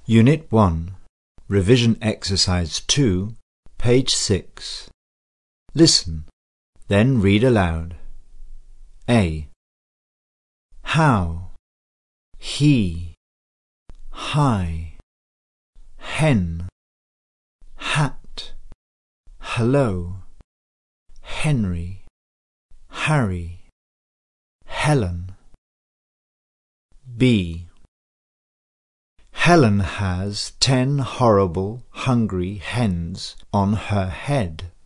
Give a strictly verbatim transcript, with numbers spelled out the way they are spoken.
Unit one, Revision Exercise two, page six. Listen, then read aloud. A. How, he, hi, hen, hat, hello, Henry, Harry, Helen. B. Helen has ten horrible, hungry hens on her head.